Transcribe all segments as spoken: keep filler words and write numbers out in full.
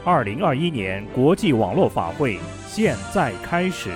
二零二一年国际网络法会现在开始。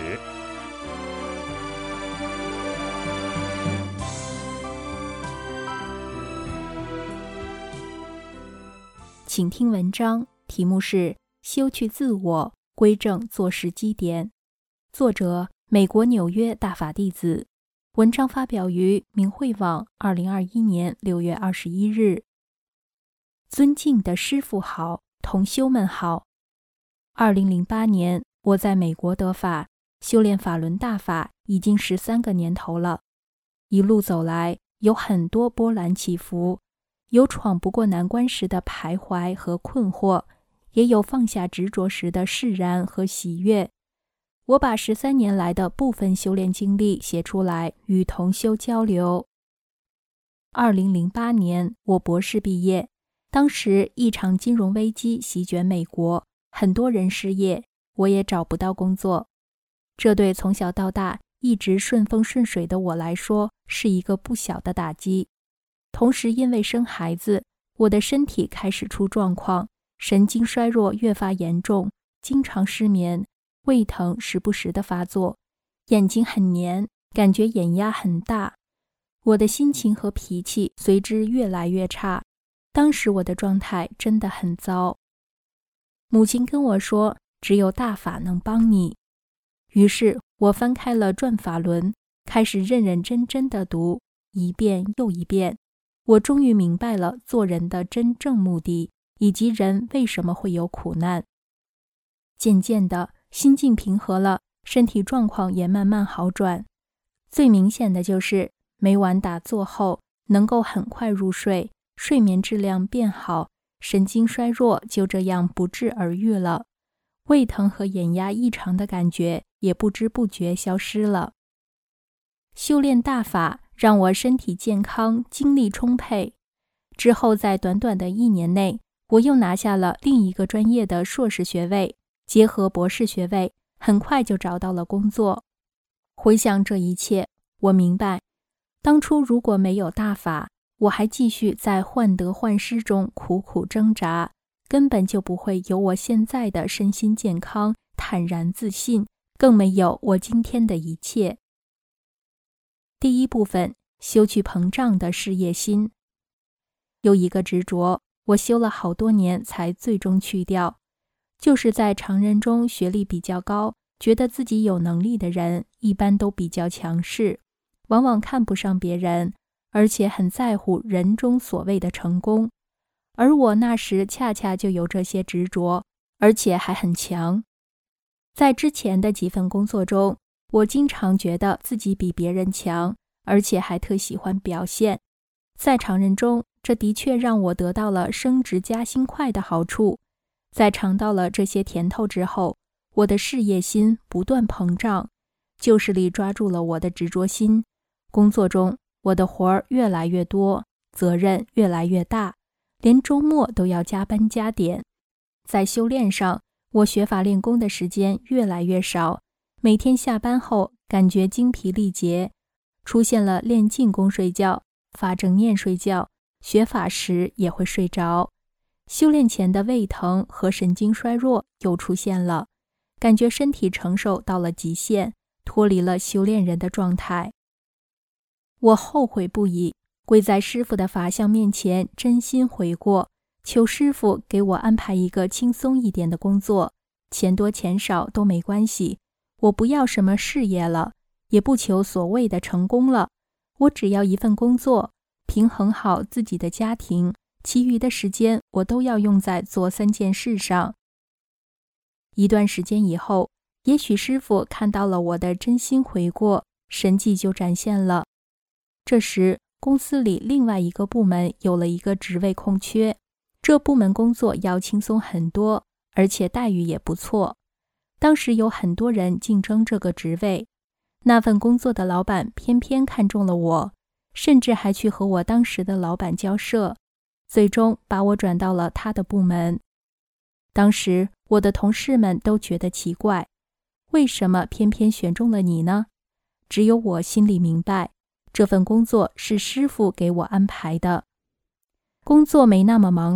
请听文章，题目是修去自我，归正做事基点。作者：美国纽约大法弟子。文章发表于明慧网二零二一年六月二十一日。尊敬的师父好，同修们好。二零零八年，我在美国得法，修炼法轮大法已经十三个年头了。一路走来，有很多波澜起伏，有闯不过难关时的徘徊和困惑，也有放下执着时的释然和喜悦。我把十三年来的部分修炼经历写出来，与同修交流。二零零八年，我博士毕业，当时一场金融危机席卷美国，很多人失业，我也找不到工作。这对从小到大一直顺风顺水的我来说，是一个不小的打击。同时因为生孩子，我的身体开始出状况，神经衰弱越发严重，经常失眠，胃疼时不时的发作，眼睛很黏，感觉眼压很大。我的心情和脾气随之越来越差，当时我的状态真的很糟。母亲跟我说，只有大法能帮你。于是我翻开了转法轮，开始认认真真的读，一遍又一遍。我终于明白了做人的真正目的，以及人为什么会有苦难。渐渐的，心境平和了，身体状况也慢慢好转。最明显的就是每晚打坐后能够很快入睡，睡眠质量变好，神经衰弱就这样不治而愈了，胃疼和眼压异常的感觉也不知不觉消失了。修炼大法让我身体健康，精力充沛。之后在短短的一年内，我又拿下了另一个专业的硕士学位，结合博士学位，很快就找到了工作。回想这一切，我明白，当初如果没有大法，我还继续在患得患失中苦苦挣扎，根本就不会有我现在的身心健康、坦然自信，更没有我今天的一切。第一部分，修去膨胀的事业心。有一个执着，我修了好多年才最终去掉，就是在常人中学历比较高，觉得自己有能力的人，一般都比较强势，往往看不上别人，而且很在乎人中所谓的成功。而我那时恰恰就有这些执着，而且还很强。在之前的几份工作中，我经常觉得自己比别人强，而且还特喜欢表现。在常人中，这的确让我得到了升职加薪快的好处。在尝到了这些甜头之后，我的事业心不断膨胀，旧势力抓住了我的执着心。工作中，我的活儿越来越多，责任越来越大，连周末都要加班加点。在修炼上，我学法练功的时间越来越少，每天下班后感觉精疲力竭，出现了练静功睡觉、发正念睡觉，学法时也会睡着。修炼前的胃疼和神经衰弱又出现了，感觉身体承受到了极限，脱离了修炼人的状态。我后悔不已，跪在师父的法相面前真心悔过，求师父给我安排一个轻松一点的工作，钱多钱少都没关系，我不要什么事业了，也不求所谓的成功了，我只要一份工作，平衡好自己的家庭，其余的时间我都要用在做三件事上。一段时间以后，也许师父看到了我的真心悔过，神迹就展现了。这时，公司里另外一个部门有了一个职位空缺，这部门工作要轻松很多，而且待遇也不错。当时有很多人竞争这个职位，那份工作的老板偏偏看中了我，甚至还去和我当时的老板交涉，最终把我转到了他的部门。当时我的同事们都觉得奇怪，为什么偏偏选中了你呢？只有我心里明白，这份工作是师父给我安排的。工作没那么忙了，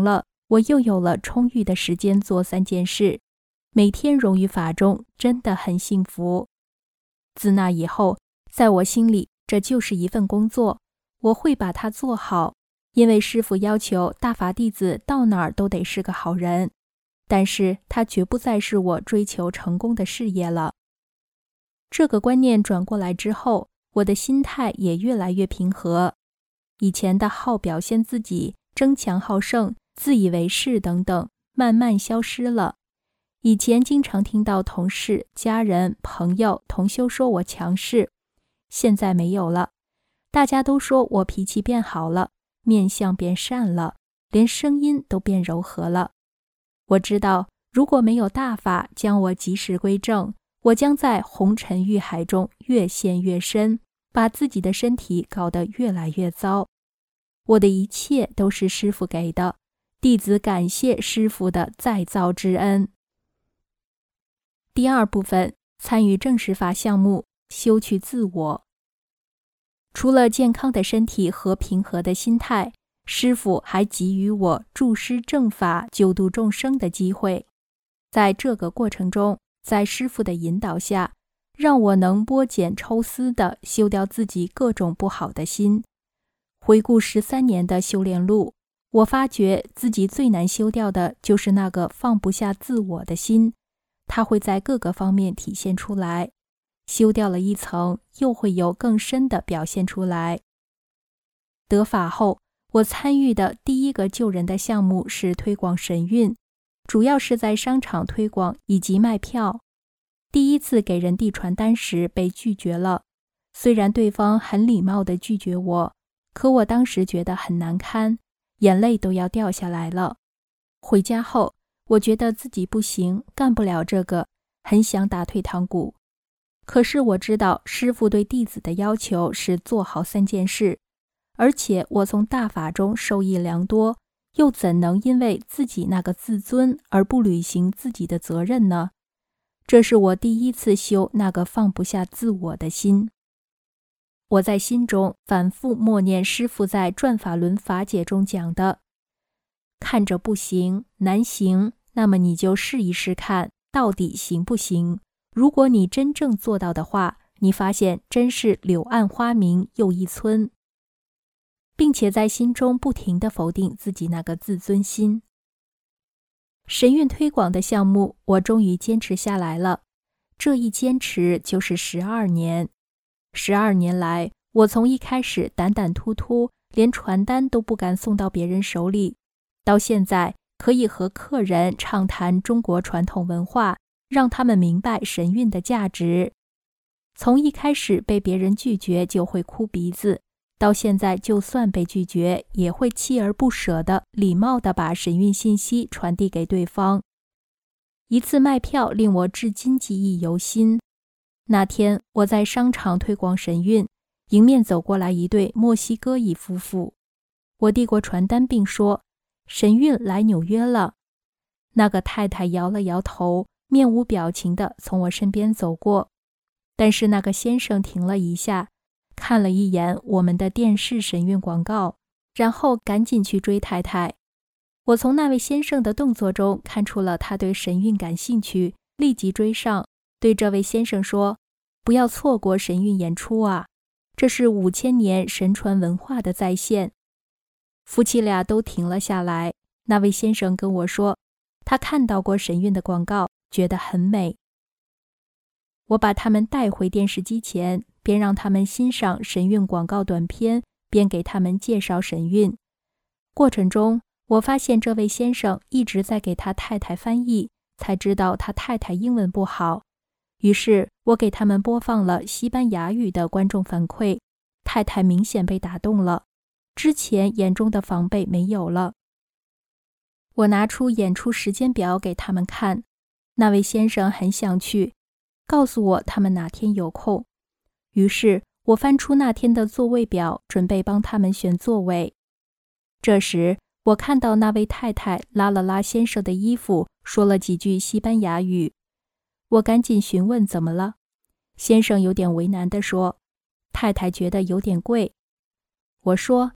我又有了充裕的时间做三件事，每天融于法中，真的很幸福。自那以后，在我心里，这就是一份工作，我会把它做好，因为师父要求大法弟子到哪儿都得是个好人，但是它绝不再是我追求成功的事业了。这个观念转过来之后，我的心态也越来越平和，以前的好表现自己、争强好胜、自以为是等等，慢慢消失了。以前经常听到同事、家人、朋友、同修说我强势，现在没有了。大家都说我脾气变好了，面相变善了，连声音都变柔和了。我知道，如果没有大法将我及时归正，我将在红尘欲海中越陷越深，把自己的身体搞得越来越糟。我的一切都是师父给的，弟子感谢师父的再造之恩。第二部分，参与正实法项目，修去自我。除了健康的身体和平和的心态，师父还给予我助师正法、救度众生的机会。在这个过程中，在师父的引导下，让我能剥茧抽丝地修掉自己各种不好的心。回顾十三年的修炼路，我发觉自己最难修掉的就是那个放不下自我的心，它会在各个方面体现出来。修掉了一层，又会有更深的表现出来。得法后，我参与的第一个救人的项目是推广神韵，主要是在商场推广以及卖票。第一次给人递传单时被拒绝了，虽然对方很礼貌地拒绝我，可我当时觉得很难堪，眼泪都要掉下来了。回家后，我觉得自己不行，干不了这个，很想打退堂鼓。可是我知道师父对弟子的要求是做好三件事，而且我从大法中受益良多，又怎能因为自己那个自尊而不履行自己的责任呢？这是我第一次修那个放不下自我的心。我在心中反复默念师父在转法轮法解中讲的：看着不行，难行，那么你就试一试看，到底行不行？如果你真正做到的话，你发现真是柳暗花明又一村，并且在心中不停地否定自己那个自尊心。神韵推广的项目，我终于坚持下来了。这一坚持就是十二年。十二年来，我从一开始胆胆突突，连传单都不敢送到别人手里，到现在可以和客人畅谈中国传统文化，让他们明白神韵的价值。从一开始被别人拒绝就会哭鼻子，到现在就算被拒绝，也会锲而不舍地礼貌地把神韵信息传递给对方。一次卖票令我至今记忆犹新。那天我在商场推广神韵，迎面走过来一对墨西哥裔夫妇，我递过传单并说：神韵来纽约了。那个太太摇了摇头，面无表情地从我身边走过，但是那个先生停了一下，看了一眼我们的电视神韵广告，然后赶紧去追太太。我从那位先生的动作中看出了他对神韵感兴趣，立即追上，对这位先生说：不要错过神韵演出啊，这是五千年神传文化的再现。夫妻俩都停了下来，那位先生跟我说，他看到过神韵的广告，觉得很美。我把他们带回电视机前，边让他们欣赏神韵广告短片，边给他们介绍神韵。过程中，我发现这位先生一直在给他太太翻译，才知道他太太英文不好。于是我给他们播放了西班牙语的观众反馈，太太明显被打动了，之前眼中的防备没有了。我拿出演出时间表给他们看，那位先生很想去，告诉我他们哪天有空。于是我翻出那天的座位表，准备帮他们选座位。这时我看到那位太太拉了拉先生的衣服，说了几句西班牙语。我赶紧询问怎么了，先生有点为难地说，太太觉得有点贵。我说，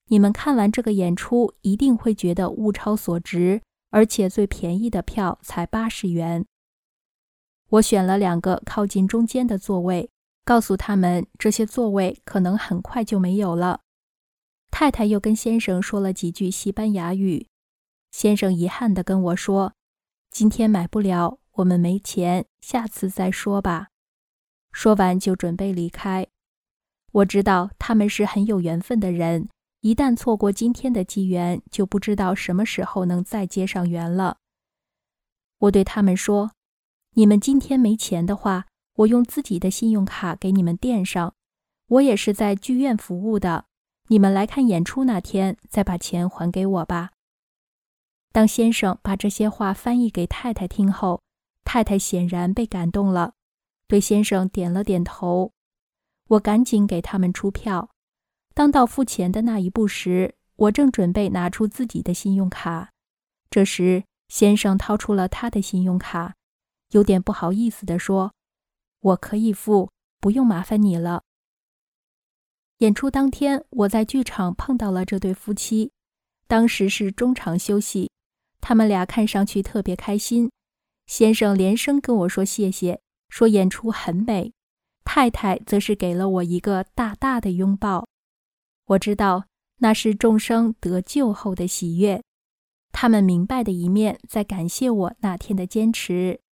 你们看完这个演出一定会觉得物超所值，而且最便宜的票才八十元。我选了两个靠近中间的座位，告诉他们这些座位可能很快就没有了。太太又跟先生说了几句西班牙语，先生遗憾地跟我说，今天买不了，我们没钱，下次再说吧。说完就准备离开。我知道他们是很有缘分的人，一旦错过今天的机缘，就不知道什么时候能再结上缘了。我对他们说，你们今天没钱的话，我用自己的信用卡给你们垫上，我也是在剧院服务的，你们来看演出那天再把钱还给我吧。当先生把这些话翻译给太太听后，太太显然被感动了，对先生点了点头。我赶紧给他们出票。当到付钱的那一步时，我正准备拿出自己的信用卡。这时，先生掏出了他的信用卡，有点不好意思地说，我可以付，不用麻烦你了。演出当天，我在剧场碰到了这对夫妻，当时是中场休息，他们俩看上去特别开心。先生连声跟我说谢谢，说演出很美，太太则是给了我一个大大的拥抱。我知道那是众生得救后的喜悦，他们明白的一面在感谢我那天的坚持。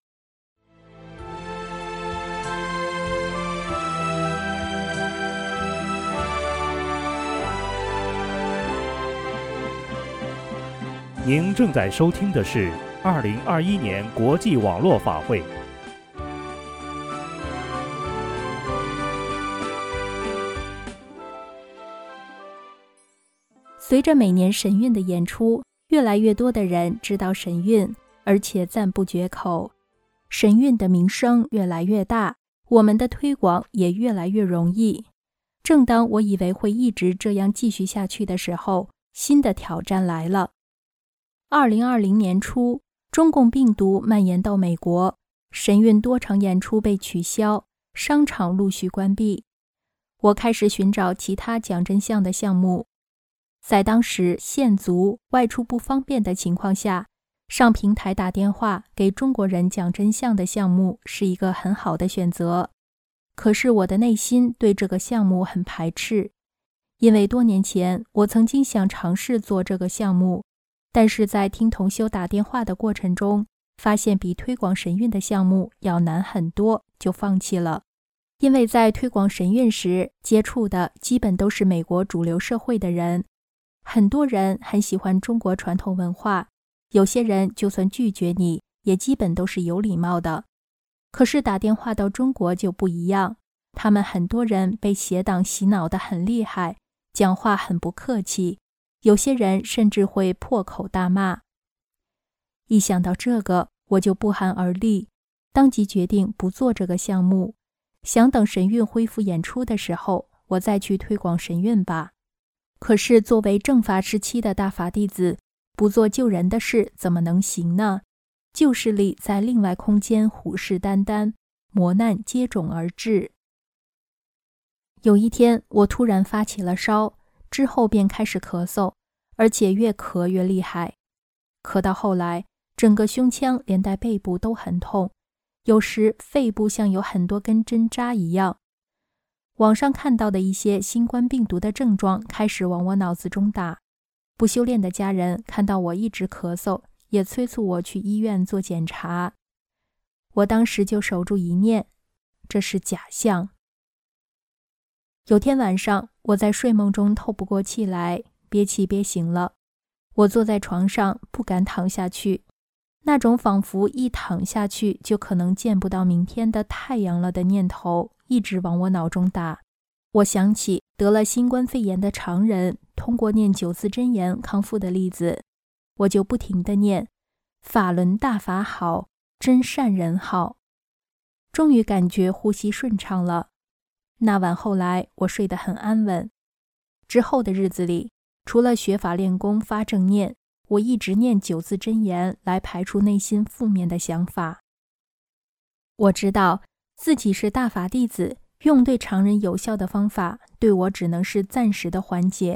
您正在收听的是二零二一年国际网络法会。 随着每年神韵的演出，越来越多的人知道神韵，而且赞不绝口。神韵的名声越来越大，我们的推广也越来越容易。正当我以为会一直这样继续下去的时候，新的挑战来了。二零二零年初，中共病毒蔓延到美国，神韵多场演出被取消，商场陆续关闭。我开始寻找其他讲真相的项目。在当时限足、外出不方便的情况下，上平台打电话给中国人讲真相的项目是一个很好的选择。可是我的内心对这个项目很排斥，因为多年前我曾经想尝试做这个项目，但是在听同修打电话的过程中，发现比推广神韵的项目要难很多，就放弃了。因为在推广神韵时，接触的基本都是美国主流社会的人，很多人很喜欢中国传统文化，有些人就算拒绝你，也基本都是有礼貌的。可是打电话到中国就不一样，他们很多人被邪党洗脑得很厉害，讲话很不客气，有些人甚至会破口大骂。一想到这个，我就不寒而栗，当即决定不做这个项目，想等神韵恢复演出的时候，我再去推广神韵吧。可是作为正法时期的大法弟子，不做救人的事怎么能行呢？旧势力在另外空间虎视眈眈，磨难接踵而至。有一天，我突然发起了烧，之后便开始咳嗽，而且越咳越厉害。咳到后来，整个胸腔连带背部都很痛，有时肺部像有很多根针扎一样。网上看到的一些新冠病毒的症状开始往我脑子中打。不修炼的家人看到我一直咳嗽，也催促我去医院做检查。我当时就守住一念，这是假象。有天晚上，我在睡梦中透不过气来，憋气憋醒了。我坐在床上，不敢躺下去，那种仿佛一躺下去就可能见不到明天的太阳了的念头一直往我脑中打。我想起得了新冠肺炎的常人通过念九字真言康复的例子，我就不停地念法轮大法好，真善人好。终于感觉呼吸顺畅了。那晚后来我睡得很安稳。之后的日子里，除了学法练功发正念，我一直念九字真言来排除内心负面的想法。我知道自己是大法弟子，用对常人有效的方法，对我只能是暂时的缓解，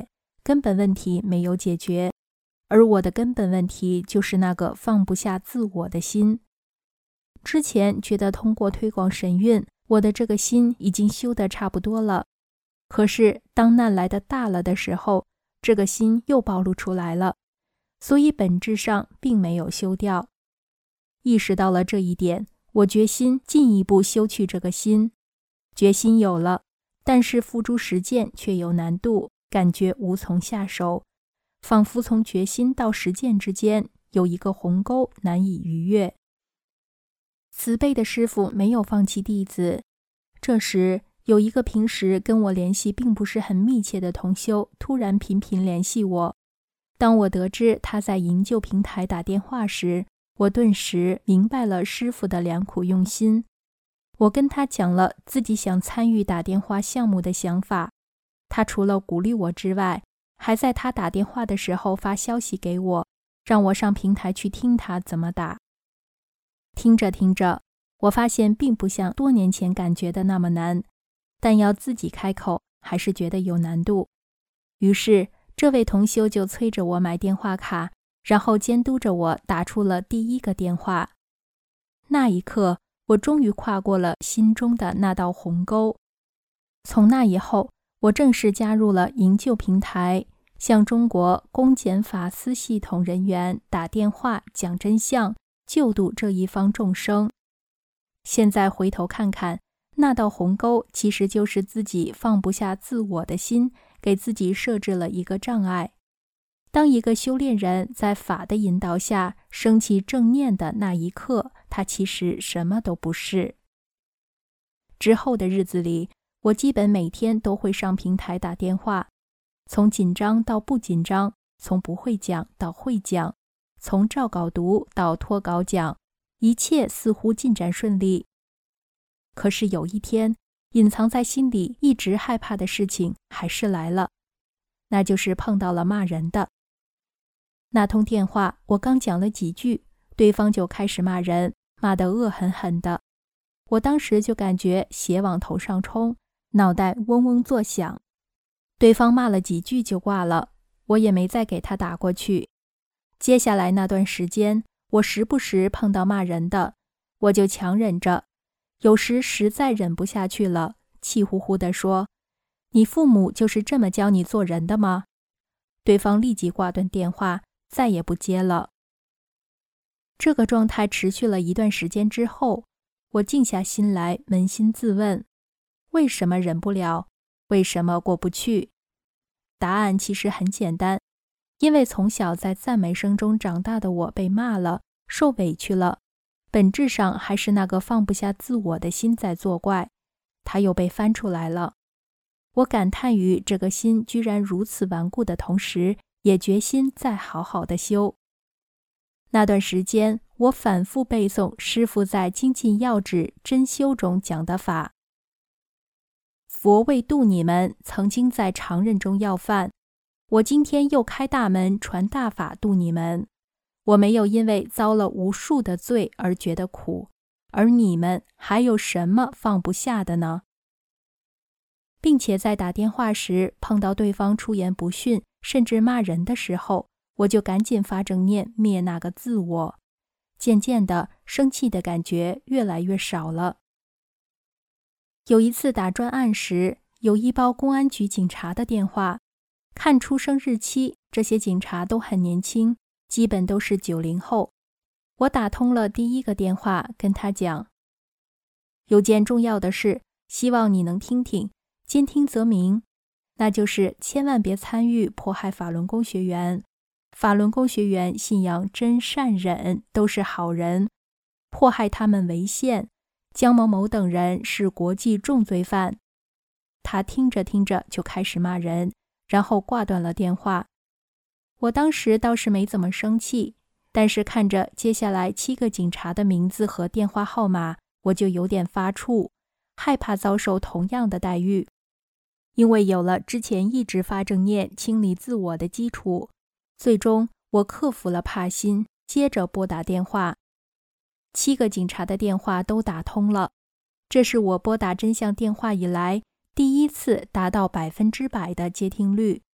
根本问题没有解决，而我的根本问题就是那个放不下自我的心。之前觉得通过推广神韵，我的这个心已经修得差不多了，可是当难来的大了的时候，这个心又暴露出来了，所以本质上并没有修掉。意识到了这一点，我决心进一步修去这个心。决心有了，但是付诸实践却有难度，感觉无从下手，仿佛从决心到实践之间有一个鸿沟难以逾越。慈悲的师父没有放弃弟子。这时有一个平时跟我联系并不是很密切的同修突然频频联系我。当我得知他在营救平台打电话时，我顿时明白了师父的良苦用心。我跟他讲了自己想参与打电话项目的想法，他除了鼓励我之外，还在他打电话的时候发消息给我，让我上平台去听他怎么打。听着听着，我发现并不像多年前感觉的那么难，但要自己开口还是觉得有难度。于是这位同修就催着我买电话卡，然后监督着我打出了第一个电话。那一刻，我终于跨过了心中的那道鸿沟。从那以后，我正式加入了营救平台，向中国公检法司系统人员打电话讲真相，救度这一方众生。现在回头看看，那道鸿沟其实就是自己放不下自我的心，给自己设置了一个障碍。当一个修炼人在法的引导下升起正念的那一刻，他其实什么都不是。之后的日子里，我基本每天都会上平台打电话，从紧张到不紧张，从不会讲到会讲，从照稿读到脱稿讲，一切似乎进展顺利。可是有一天，隐藏在心里一直害怕的事情还是来了，那就是碰到了骂人的。那通电话我刚讲了几句，对方就开始骂人，骂得恶狠狠的。我当时就感觉血往头上冲，脑袋嗡嗡作响。对方骂了几句就挂了，我也没再给他打过去。接下来那段时间，我时不时碰到骂人的，我就强忍着，有时实在忍不下去了，气呼呼地说：“你父母就是这么教你做人的吗？”对方立即挂断电话，再也不接了。这个状态持续了一段时间之后，我静下心来扪心自问，为什么忍不了？为什么过不去？答案其实很简单，因为从小在赞美声中长大的我被骂了，受委屈了，本质上还是那个放不下自我的心在作怪，它又被翻出来了。我感叹于这个心居然如此顽固的同时，也决心再好好的修。那段时间，我反复背诵师父在《精进要旨真修》中讲的法。佛为度你们，曾经在常人中要饭，我今天又开大门传大法度你们。我没有因为遭了无数的罪而觉得苦，而你们还有什么放不下的呢？并且在打电话时碰到对方出言不逊，甚至骂人的时候，我就赶紧发正念灭那个自我。渐渐的，生气的感觉越来越少了。有一次打专案时，有一包公安局警察的电话，看出生日期，这些警察都很年轻，基本都是九零后。我打通了第一个电话，跟他讲，有件重要的事，希望你能听听，兼听则明，那就是千万别参与迫害法轮功学员。法轮功学员信仰真善忍，都是好人，迫害他们违宪，江某某等人是国际重罪犯。他听着听着就开始骂人，然后挂断了电话。我当时倒是没怎么生气，但是看着接下来七个警察的名字和电话号码，我就有点发怵，害怕遭受同样的待遇。因为有了之前一直发正念清理自我的基础，最终我克服了怕心，接着拨打电话。七个警察的电话都打通了，这是我拨打真相电话以来第一次达到百分之百的接听率。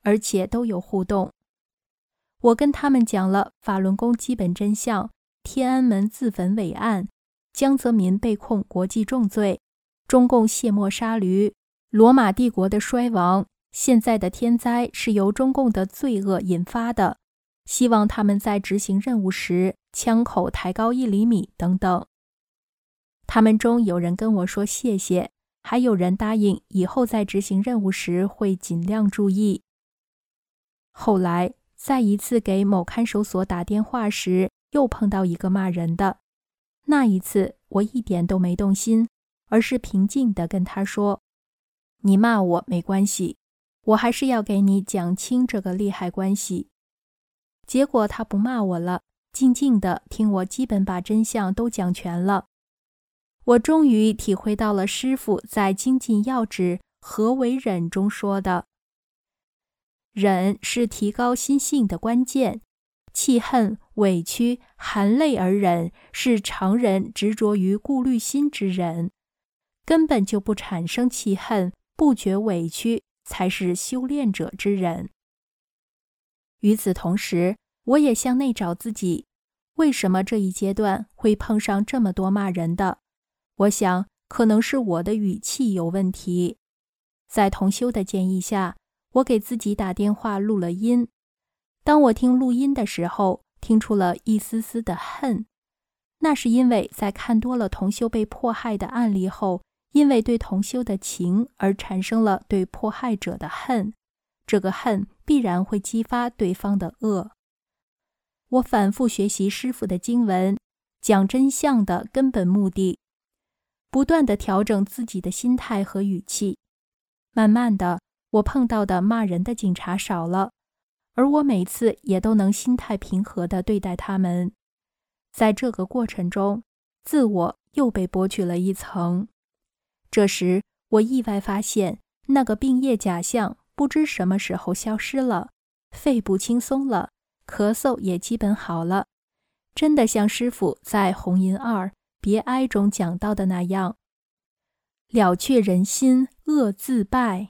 而且都有互动。我跟他们讲了法轮功基本真相、天安门自焚伪案、江泽民被控国际重罪、中共卸磨杀驴、罗马帝国的衰亡，现在的天灾是由中共的罪恶引发的，希望他们在执行任务时枪口抬高一厘米等等。他们中有人跟我说谢谢，还有人答应以后在执行任务时会尽量注意。后来在一次给某看守所打电话时，又碰到一个骂人的。那一次我一点都没动心，而是平静地跟他说，你骂我没关系，我还是要给你讲清这个利害关系。结果他不骂我了，静静地听我基本把真相都讲全了。我终于体会到了师父在精进要旨何为忍中说的，忍是提高心性的关键，气恨、委屈、含泪而忍是常人执着于顾虑心之忍，根本就不产生气恨，不觉委屈才是修炼者之忍。与此同时，我也向内找自己，为什么这一阶段会碰上这么多骂人的？我想可能是我的语气有问题。在同修的建议下，我给自己打电话录了音。当我听录音的时候，听出了一丝丝的恨。那是因为在看多了同修被迫害的案例后，因为对同修的情而产生了对迫害者的恨，这个恨必然会激发对方的恶。我反复学习师父的经文，讲真相的根本目的，不断地调整自己的心态和语气。慢慢的，我碰到的骂人的警察少了，而我每次也都能心态平和地对待他们。在这个过程中，自我又被剥去了一层。这时，我意外发现，那个病业假象不知什么时候消失了，肺部轻松了，咳嗽也基本好了。真的像师父在红银二别哀中讲到的那样，了却人心，恶自败。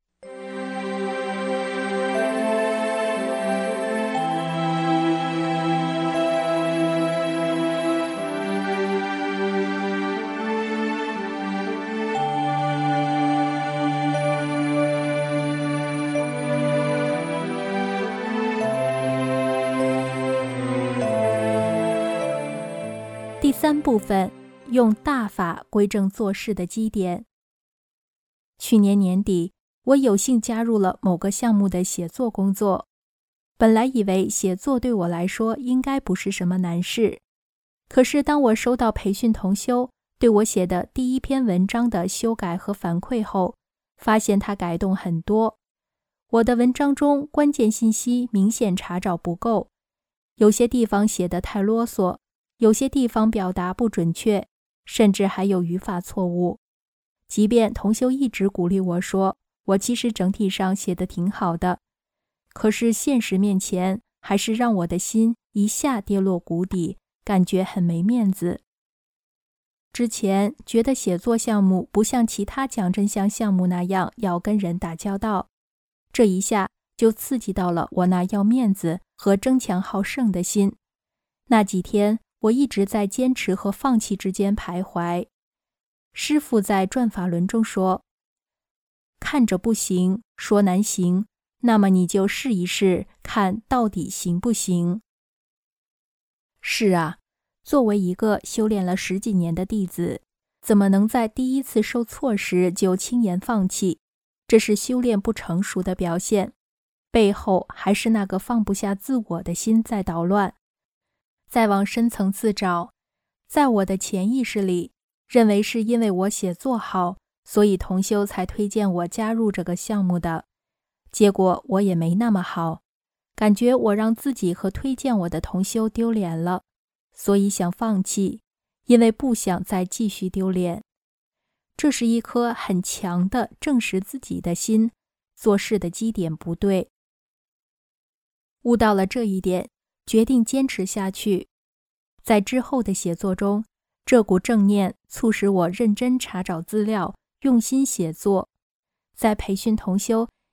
第三部分，用大法归正做事的基点。去年年底，我有幸加入了某个项目的写作工作。本来以为写作对我来说应该不是什么难事，可是当我收到培训同修对我写的第一篇文章的修改和反馈后，发现它改动很多。我的文章中关键信息明显查找不够，有些地方写得太啰嗦，有些地方表达不准确，甚至还有语法错误。即便同修一直鼓励我说，我其实整体上写得挺好的，可是现实面前，还是让我的心一下跌落谷底，感觉很没面子。之前觉得写作项目不像其他讲真相项目那样要跟人打交道，这一下就刺激到了我那要面子和争强好胜的心。那几天我一直在坚持和放弃之间徘徊。师父在转法轮中说，看着不行，说难行，那么你就试一试，看到底行不行。是啊，作为一个修炼了十几年的弟子，怎么能在第一次受挫时就轻言放弃？这是修炼不成熟的表现，背后还是那个放不下自我的心在捣乱。再往深层次找，在我的潜意识里，认为是因为我写作好，所以同修才推荐我加入这个项目的。结果我也没那么好，感觉我让自己和推荐我的同修丢脸了，所以想放弃，因为不想再继续丢脸。这是一颗很强的正视自己的心，做事的基点不对。悟到了这一点，决定坚持下去。在之后的写作中，这股正念促使我认真查找资料，用心写作。在培训同修，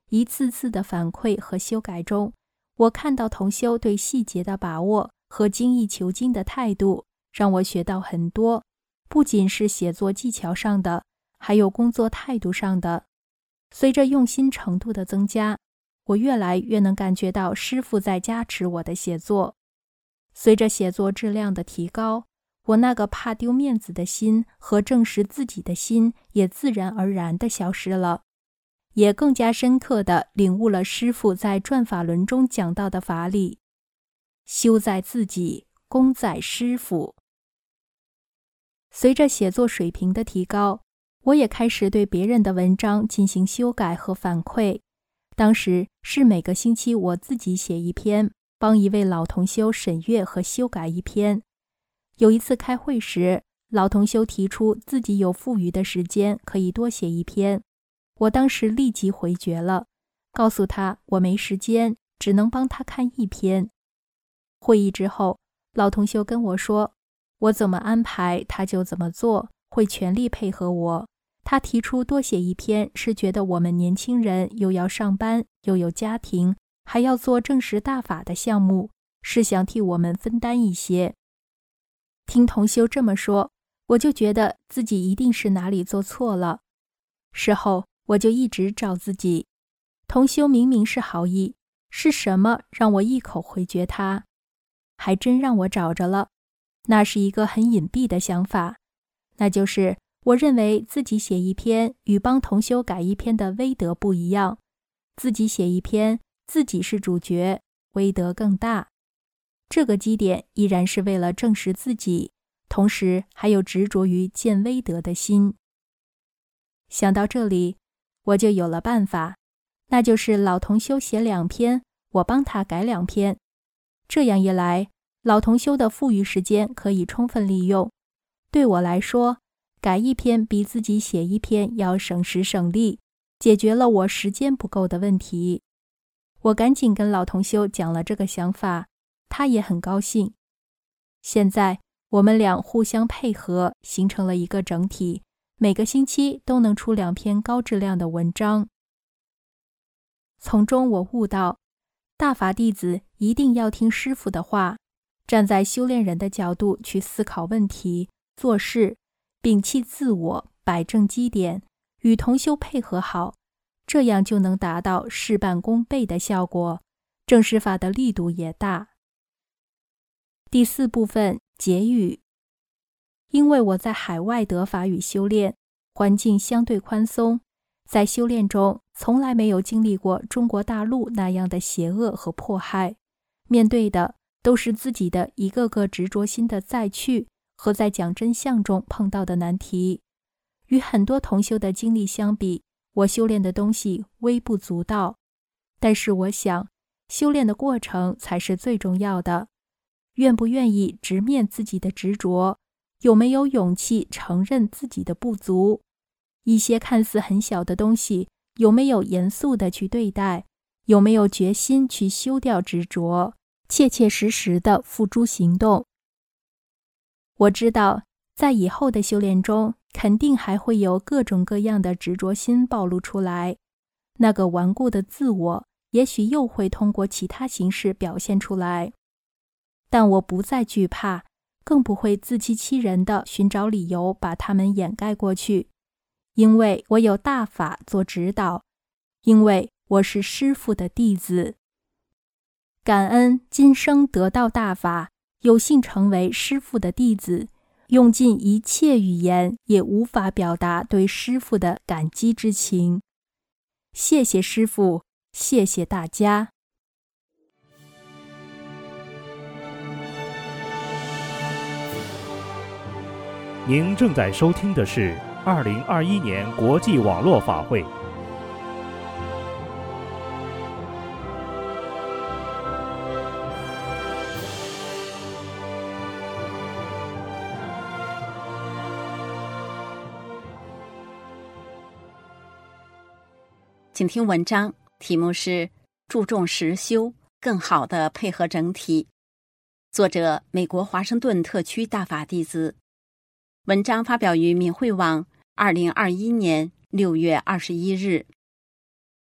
一次次的反馈和修改中，我看到同修对细节的把握和精益求精的态度，让我学到很多，不仅是写作技巧上的，还有工作态度上的。随着用心程度的增加，我越来越能感觉到师父在加持我的写作。随着写作质量的提高，我那个怕丢面子的心和证实自己的心也自然而然地消失了，也更加深刻地领悟了师父在转法轮中讲到的法理：修在自己，功在师父。随着写作水平的提高，我也开始对别人的文章进行修改和反馈。当时是每个星期我自己写一篇，帮一位老同修审阅和修改一篇。有一次开会时，老同修提出自己有富余的时间可以多写一篇，我当时立即回绝了，告诉他我没时间，只能帮他看一篇。会议之后，老同修跟我说，我怎么安排他就怎么做，会全力配合我。他提出多写一篇，是觉得我们年轻人又要上班，又有家庭，还要做正实大法的项目，是想替我们分担一些。听同修这么说，我就觉得自己一定是哪里做错了。事后我就一直找自己，同修明明是好意，是什么让我一口回绝他？还真让我找着了，那是一个很隐蔽的想法，那就是我认为自己写一篇与帮同修改一篇的威德不一样，自己写一篇，自己是主角，威德更大。这个基点依然是为了证实自己，同时还有执着于见威德的心。想到这里，我就有了办法，那就是老同修写两篇，我帮他改两篇。这样一来，老同修的富余时间可以充分利用。对我来说，改一篇比自己写一篇要省时省力，解决了我时间不够的问题。我赶紧跟老同修讲了这个想法，他也很高兴。现在我们俩互相配合，形成了一个整体，每个星期都能出两篇高质量的文章。从中我悟到，大法弟子一定要听师父的话，站在修炼人的角度去思考问题、做事，摒弃自我，摆正基点，与同修配合好，这样就能达到事半功倍的效果，正实法的力度也大。第四部分结语。因为我在海外得法与修炼，环境相对宽松，在修炼中从来没有经历过中国大陆那样的邪恶和迫害，面对的都是自己的一个个执着心的再去和在讲真相中碰到的难题。与很多同修的经历相比，我修炼的东西微不足道，但是我想，修炼的过程才是最重要的。愿不愿意直面自己的执着？有没有勇气承认自己的不足？一些看似很小的东西，有没有严肃地去对待？有没有决心去修掉执着，切切实实地付诸行动？我知道，在以后的修炼中，肯定还会有各种各样的执着心暴露出来，那个顽固的自我，也许又会通过其他形式表现出来。但我不再惧怕，更不会自欺欺人地寻找理由把它们掩盖过去，因为我有大法做指导，因为我是师父的弟子。感恩今生得到大法，有幸成为师父的弟子，用尽一切语言也无法表达对师父的感激之情。谢谢师父，谢谢大家。 您正在收听的是二零二一年国际网络法会。 请听文章，题目是注重实修，更好地配合整体。作者：美国华盛顿特区大法弟子。文章发表于敏慧网，二零二一年六月二十一日。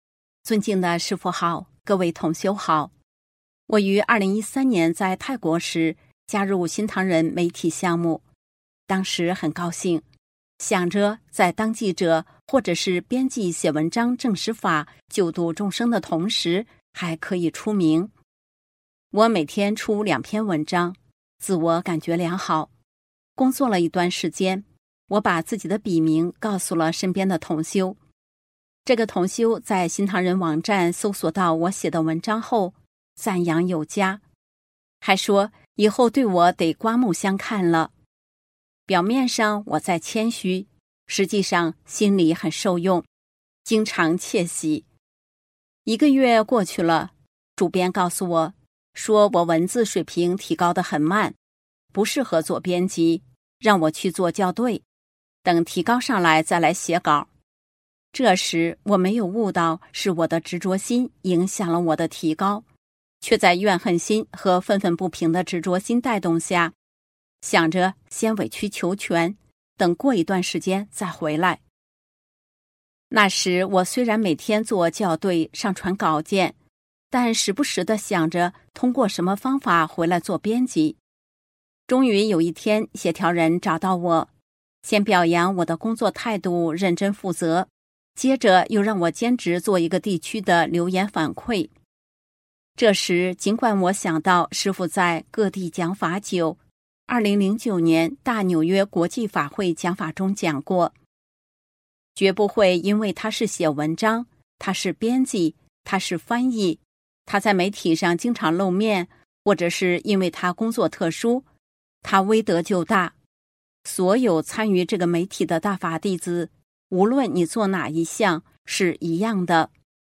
尊敬的师父好，各位同修好。我于二零一三年在泰国时加入新唐人媒体项目，当时很高兴，想着在当记者或者是编辑写文章证实法救度众生的同时，还可以出名。我每天出两篇文章，自我感觉良好。工作了一段时间，我把自己的笔名告诉了身边的同修。这个同修在新唐人网站搜索到我写的文章后，赞扬有加，还说以后对我得刮目相看了。表面上我在谦虚，实际上心里很受用，经常窃喜。一个月过去了，主编告诉我，说我文字水平提高得很慢，不适合做编辑，让我去做校对，等提高上来再来写稿。这时我没有悟到是我的执着心影响了我的提高，却在怨恨心和愤愤不平的执着心带动下，想着先委曲求全，等过一段时间再回来。那时我虽然每天做校对上传稿件，但时不时地想着通过什么方法回来做编辑。终于有一天，协调人找到我，先表扬我的工作态度认真负责，接着又让我兼职做一个地区的留言反馈。这时尽管我想到师父在各地讲法久，二零零九年大纽约国际法会讲法中讲过，绝不会因为他是写文章，他是编辑，他是翻译，他在媒体上经常露面，或者是因为他工作特殊，他威德就大。所有参与这个媒体的大法弟子，无论你做哪一项，是一样的。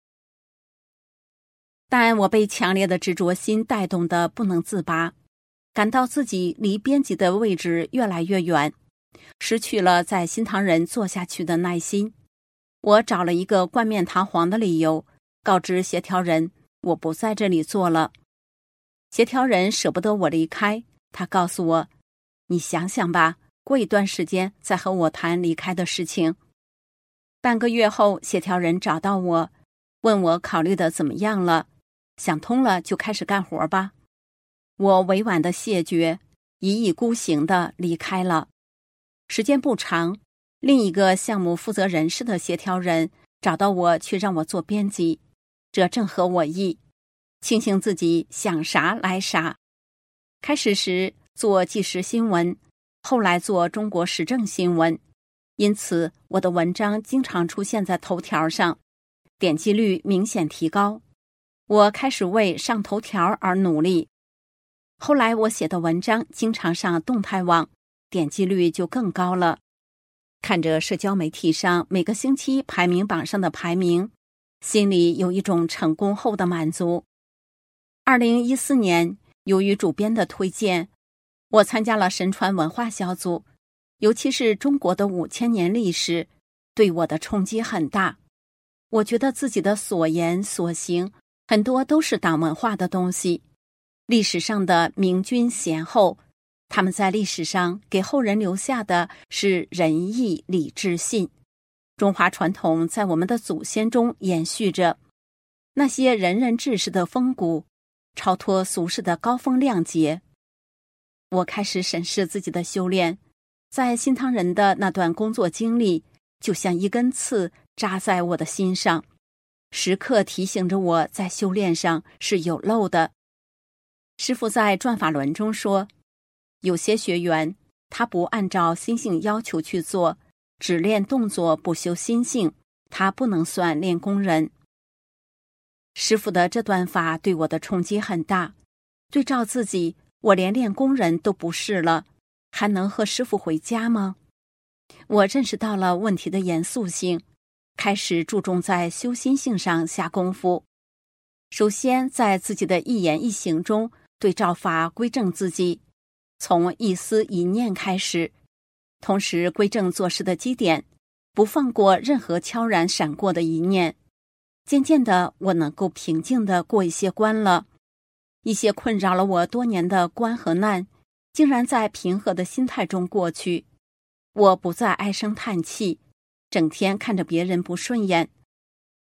但我被强烈的执着心带动得不能自拔，感到自己离编辑的位置越来越远，失去了在新唐人做下去的耐心。我找了一个冠冕堂皇的理由，告知协调人我不在这里做了。协调人舍不得我离开，他告诉我，你想想吧，过一段时间再和我谈离开的事情。半个月后，协调人找到我，问我考虑的怎么样了，想通了就开始干活吧。我委婉的谢绝，一意孤行的离开了。时间不长，另一个项目负责人事的协调人找到我去让我做编辑，这正合我意，庆幸自己想啥来啥。开始时做即时新闻，后来做中国时政新闻，因此我的文章经常出现在头条上，点击率明显提高。我开始为上头条而努力。后来我写的文章经常上动态网，点击率就更高了。看着社交媒体上每个星期排名榜上的排名，心里有一种成功后的满足。二零一四年，由于主编的推荐，我参加了神传文化小组，尤其是中国的五千年历史，对我的冲击很大。我觉得自己的所言所行，很多都是党文化的东西。历史上的明君贤后，他们在历史上给后人留下的是仁义礼智信。中华传统在我们的祖先中延续着，那些仁人志士的风骨，超脱俗世的高风亮节。我开始审视自己的修炼，在新唐人的那段工作经历，就像一根刺扎在我的心上，时刻提醒着我在修炼上是有漏的。师父在转法轮中说，有些学员他不按照心性要求去做，只练动作不修心性，他不能算练功人。师父的这段法对我的冲击很大，对照自己，我连练功人都不是了，还能和师父回家吗？我认识到了问题的严肃性，开始注重在修心性上下功夫。首先在自己的一言一行中对照法归正自己，从一思一念开始，同时归正做事的基点，不放过任何悄然闪过的一念。渐渐的，我能够平静地过一些关了，一些困扰了我多年的关和难，竟然在平和的心态中过去。我不再唉声叹气，整天看着别人不顺眼，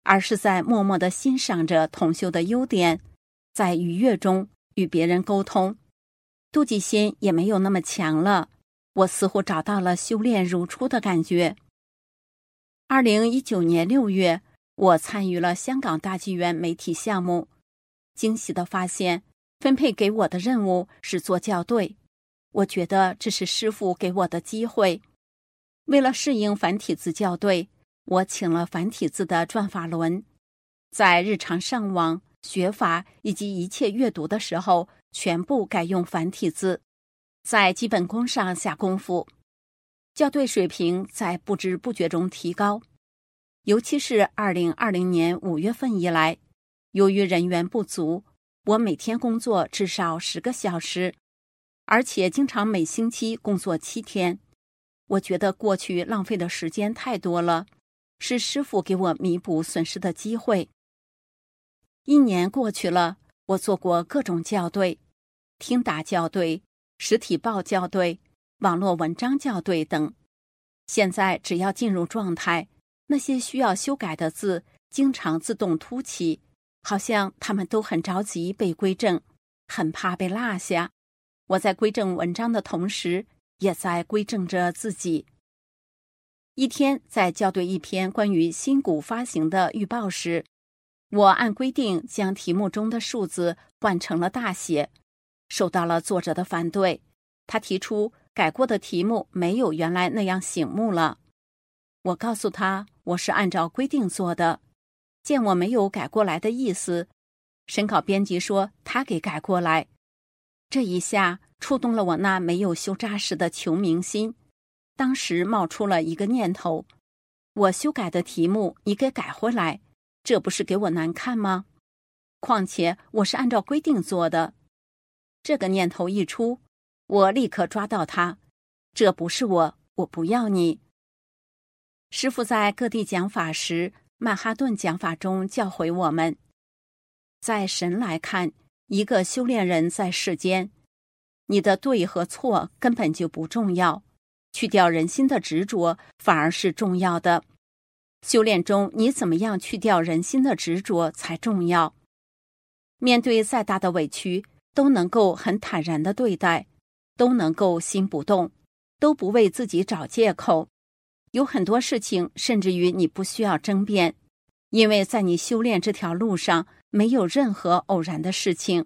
而是在默默地欣赏着同修的优点，在愉悦中与别人沟通，妒忌心也没有那么强了。我似乎找到了修炼如初的感觉。二零一九年六月，我参与了香港大剧院媒体项目，惊喜地发现分配给我的任务是做校对。我觉得这是师父给我的机会。为了适应繁体字校对，我请了繁体字的转法轮，在日常上网、学法以及一切阅读的时候，全部改用繁体字，在基本功上下功夫，校对水平在不知不觉中提高。尤其是二零二零年五月份以来，由于人员不足，我每天工作至少十个小时，而且经常每星期工作七天。我觉得过去浪费的时间太多了，是师父给我弥补损失的机会。一年过去了，我做过各种校对，听打校对、实体报校对、网络文章校对等。现在只要进入状态，那些需要修改的字经常自动凸起，好像他们都很着急被归正，很怕被落下。我在归正文章的同时，也在归正着自己。一天在校对一篇关于新股发行的预报时，我按规定将题目中的数字换成了大写，受到了作者的反对。他提出改过的题目没有原来那样醒目了。我告诉他我是按照规定做的，见我没有改过来的意思，审稿编辑说他给改过来。这一下触动了我那没有修扎实的求名心，当时冒出了一个念头：我修改的题目你给改回来，这不是给我难看吗？况且我是按照规定做的。这个念头一出，我立刻抓到它，这不是我，我不要你。师父在各地讲法时，曼哈顿讲法中教诲我们，在神来看，一个修炼人在世间，你的对和错根本就不重要，去掉人心的执着反而是重要的。修炼中你怎么样去掉人心的执着才重要。面对再大的委屈，都能够很坦然地对待，都能够心不动，都不为自己找借口。有很多事情甚至于你不需要争辩，因为在你修炼这条路上没有任何偶然的事情。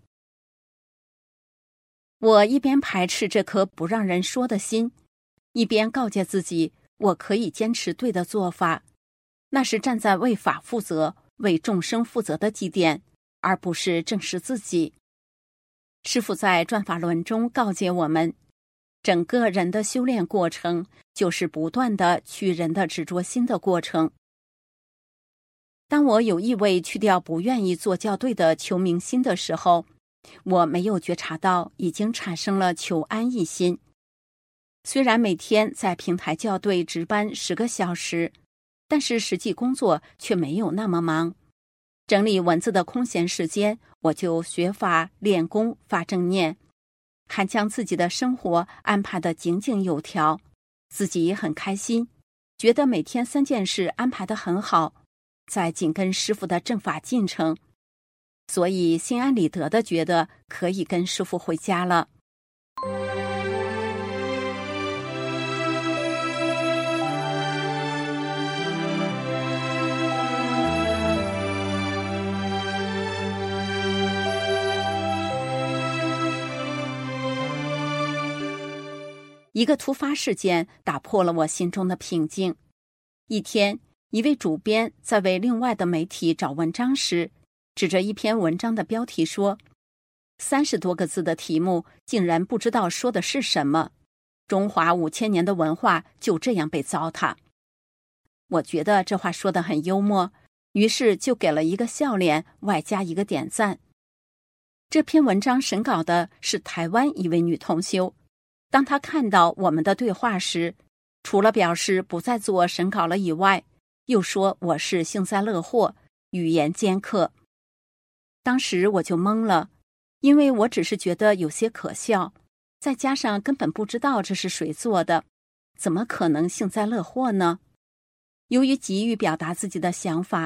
我一边排斥这颗不让人说的心，一边告诫自己我可以坚持对的做法，那是站在为法负责、为众生负责的基点，而不是正视自己。师父在转法轮中告诫我们，整个人的修炼过程就是不断的去人的执着心的过程。当我有意为去掉不愿意做校对的求名心的时候，我没有觉察到已经产生了求安逸心。虽然每天在平台校对值班十个小时，但是实际工作却没有那么忙。整理文字的空闲时间，我就学法、练功、发正念，还将自己的生活安排得井井有条，自己也很开心，觉得每天三件事安排得很好，在紧跟师父的正法进程，所以心安理得地觉得可以跟师父回家了。一个突发事件打破了我心中的平静。一天，一位主编在为另外的媒体找文章时，指着一篇文章的标题说，三十多个字的题目竟然不知道说的是什么，中华五千年的文化就这样被糟蹋。我觉得这话说得很幽默，于是就给了一个笑脸，外加一个点赞。这篇文章审稿的是台湾一位女同修，当她看到我们的对话时，除了表示不再做审稿了以外，又说我是幸灾乐祸，语言尖刻。当时我就懵了，因为我只是觉得有些可笑，再加上根本不知道这是谁做的，怎么可能幸灾乐祸呢？由于急于表达自己的想法，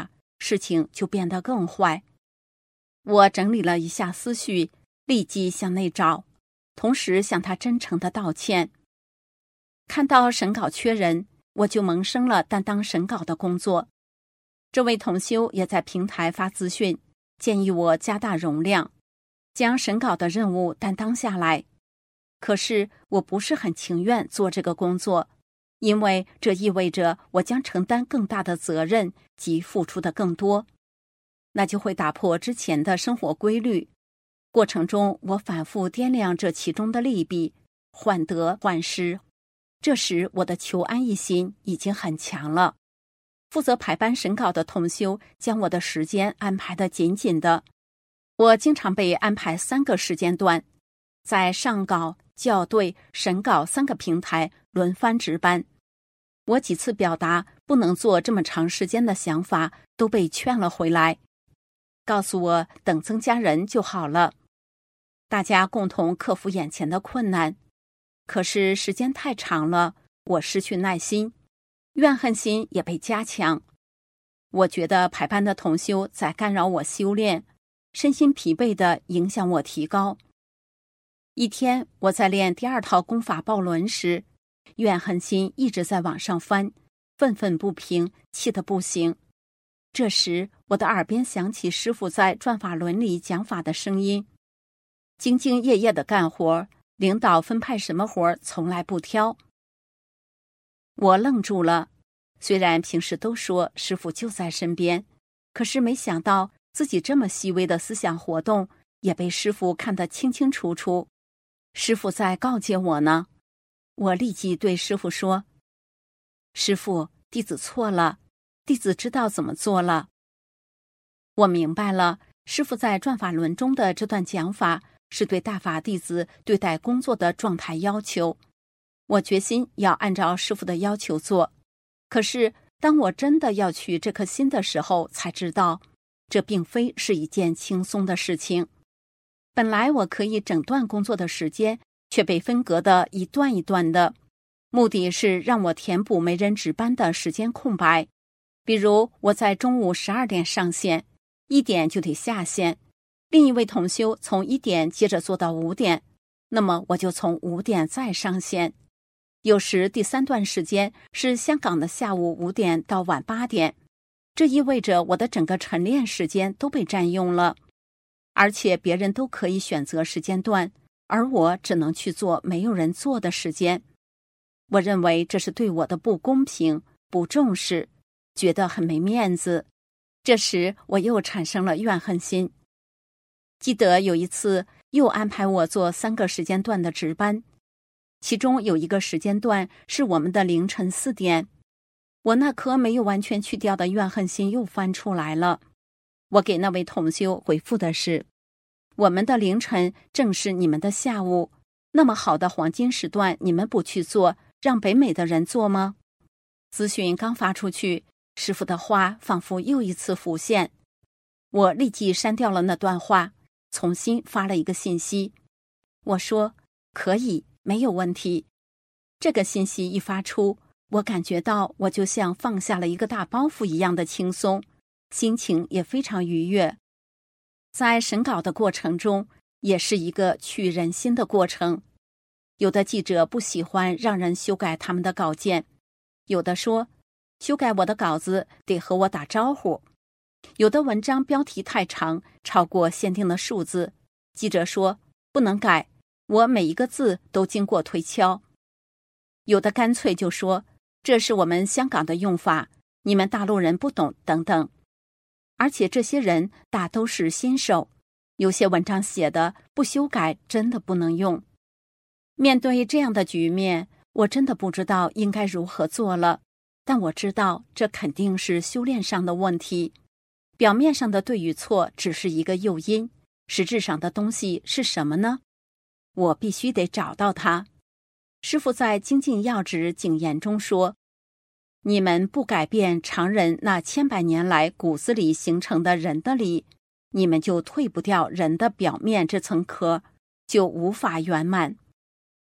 事情就变得更坏。我整理了一下思绪，立即向内找，同时向他真诚地道歉。看到审稿缺人，我就萌生了担当审稿的工作。这位同修也在平台发资讯，建议我加大容量，将审稿的任务担当下来。可是我不是很情愿做这个工作，因为这意味着我将承担更大的责任及付出的更多，那就会打破之前的生活规律。过程中我反复掂量这其中的利弊，患得患失。这时我的求安一心已经很强了。负责排班审稿的同修将我的时间安排得紧紧的，我经常被安排三个时间段，在上稿、校对、审稿三个平台轮番值班。我几次表达不能做这么长时间的想法都被劝了回来，告诉我等增加人就好了。大家共同克服眼前的困难，可是时间太长了，我失去耐心，怨恨心也被加强。我觉得排班的同修在干扰我修炼，身心疲惫地影响我提高。一天，我在练第二套功法抱轮时，怨恨心一直在往上翻，愤愤不平，气得不行。这时，我的耳边响起师父在转法轮里讲法的声音：兢兢业业地干活，领导分派什么活从来不挑。我愣住了，虽然平时都说师父就在身边，可是没想到自己这么细微的思想活动也被师父看得清清楚楚。师父在告诫我呢。我立即对师父说：师父，弟子错了，弟子知道怎么做了。我明白了，师父在转法轮中的这段讲法是对大法弟子对待工作的状态要求。我决心要按照师父的要求做，可是当我真的要去这颗心的时候，才知道这并非是一件轻松的事情。本来我可以整段工作的时间，却被分隔的一段一段的，目的是让我填补没人值班的时间空白。比如我在中午十二点上线，一点就得下线，另一位同修从一点接着做到五点，那么我就从五点再上线。有时第三段时间是香港的下午五点到晚八点，这意味着我的整个晨练时间都被占用了，而且别人都可以选择时间段，而我只能去做没有人做的时间。我认为这是对我的不公平、不重视，觉得很没面子。这时我又产生了怨恨心。记得有一次又安排我做三个时间段的值班，其中有一个时间段是我们的凌晨四点，我那颗没有完全去掉的怨恨心又翻出来了。我给那位同修回复的是：我们的凌晨正是你们的下午，那么好的黄金时段你们不去做，让北美的人做吗？资讯刚发出去，师父的话仿佛又一次浮现。我立即删掉了那段话，重新发了一个信息。我说：可以，没有问题。这个信息一发出，我感觉到我就像放下了一个大包袱一样的轻松，心情也非常愉悦。在审稿的过程中，也是一个取人心的过程。有的记者不喜欢让人修改他们的稿件，有的说修改我的稿子得和我打招呼，有的文章标题太长，超过限定的数字，记者说不能改，我每一个字都经过推敲。有的干脆就说这是我们香港的用法，你们大陆人不懂等等。而且这些人大都是新手，有些文章写的不修改真的不能用。面对这样的局面，我真的不知道应该如何做了，但我知道这肯定是修炼上的问题。表面上的对与错只是一个诱因，实质上的东西是什么呢？我必须得找到它。师父在精进要旨警言中说，你们不改变常人那千百年来骨子里形成的人的理，你们就退不掉人的表面这层壳，就无法圆满。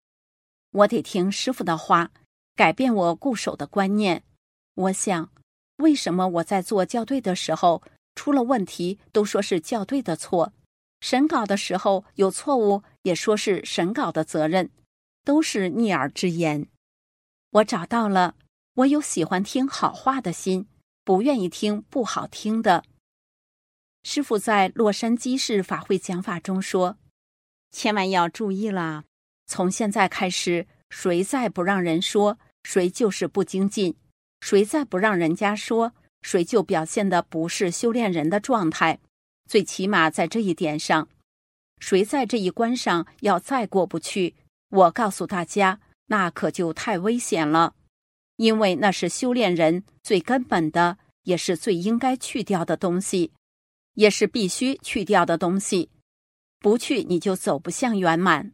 我得听师父的话，改变我固守的观念。我想， 为什么我在做校对的时候，出了问题都说是校对的错，审稿的时候有错误也说是审稿的责任，都是逆耳之言。我找到了，我有喜欢听好话的心，不愿意听不好听的。师父在洛杉矶市法会讲法中说，千万要注意了，从现在开始，谁再不让人说，谁就是不精进，谁再不让人家说，谁就表现的不是修炼人的状态。最起码在这一点上，谁在这一关上要再过不去，我告诉大家，那可就太危险了，因为那是修炼人最根本的，也是最应该去掉的东西，也是必须去掉的东西，不去你就走不向圆满。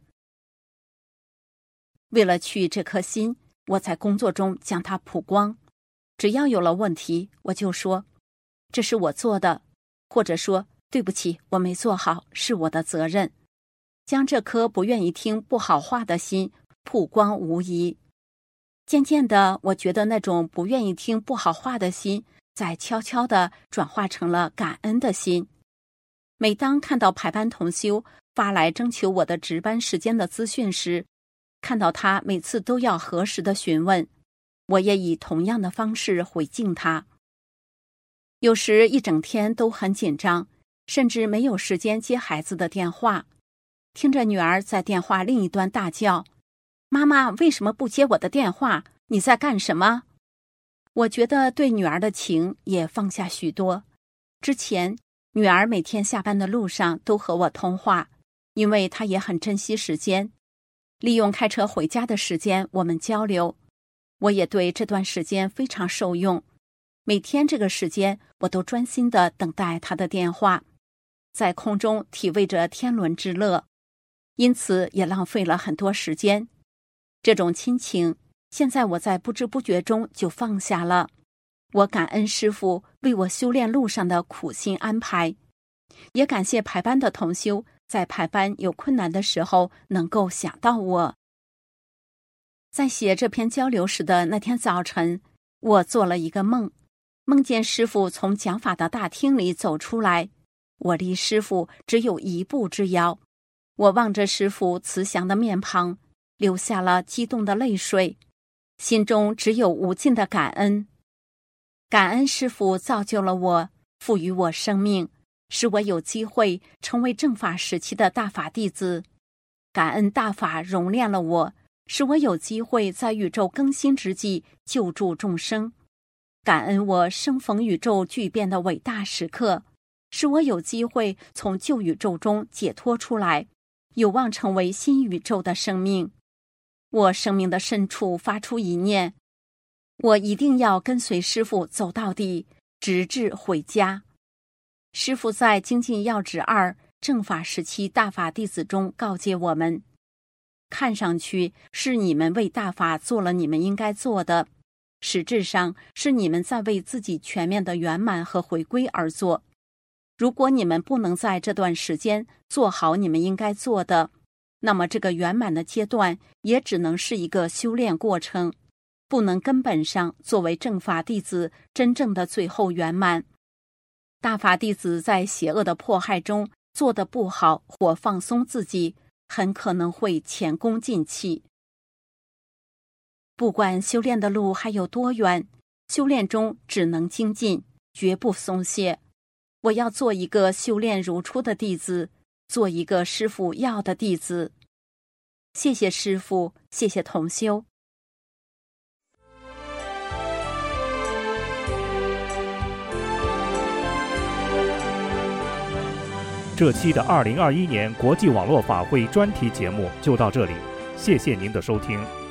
为了去这颗心，我在工作中将它曝光，只要有了问题，我就说这是我做的，或者说对不起，我没做好，是我的责任，将这颗不愿意听不好话的心曝光无疑。渐渐的，我觉得那种不愿意听不好话的心在悄悄地转化成了感恩的心。每当看到排班同修发来征求我的值班时间的资讯时，看到他每次都要核实的询问，我也以同样的方式回敬他。有时一整天都很紧张，甚至没有时间接孩子的电话，听着女儿在电话另一端大叫，妈妈为什么不接我的电话？你在干什么？我觉得对女儿的情也放下许多。之前女儿每天下班的路上都和我通话，因为她也很珍惜时间，利用开车回家的时间我们交流。我也对这段时间非常受用，每天这个时间我都专心地等待她的电话，在空中体味着天伦之乐，因此也浪费了很多时间。这种亲情现在我在不知不觉中就放下了。我感恩师父为我修炼路上的苦心安排，也感谢排班的同修在排班有困难的时候能够想到我。在写这篇交流时的那天早晨，我做了一个梦，梦见师父从讲法的大厅里走出来，我离师父只有一步之遥。我望着师父慈祥的面庞，流下了激动的泪水，心中只有无尽的感恩。感恩师父造就了我，赋予我生命，使我有机会成为正法时期的大法弟子。感恩大法熔炼了我，使我有机会在宇宙更新之际救助众生。感恩我生逢宇宙巨变的伟大时刻，使我有机会从旧宇宙中解脱出来，有望成为新宇宙的生命。我生命的深处发出一念，我一定要跟随师父走到底，直至回家。师父在精进要旨二正法时期大法弟子中告诫我们，看上去是你们为大法做了你们应该做的，实质上是你们在为自己全面的圆满和回归而做。如果你们不能在这段时间做好你们应该做的，那么这个圆满的阶段也只能是一个修炼过程，不能根本上作为正法弟子真正的最后圆满。大法弟子在邪恶的迫害中做得不好或放松自己，很可能会前功尽弃。不管修炼的路还有多远，修炼中只能精进，绝不松懈。我要做一个修炼如初的弟子，做一个师父要的弟子。谢谢师父，谢谢同修。 这期的二零二一年国际网络法会专题节目就到这里，谢谢您的收听。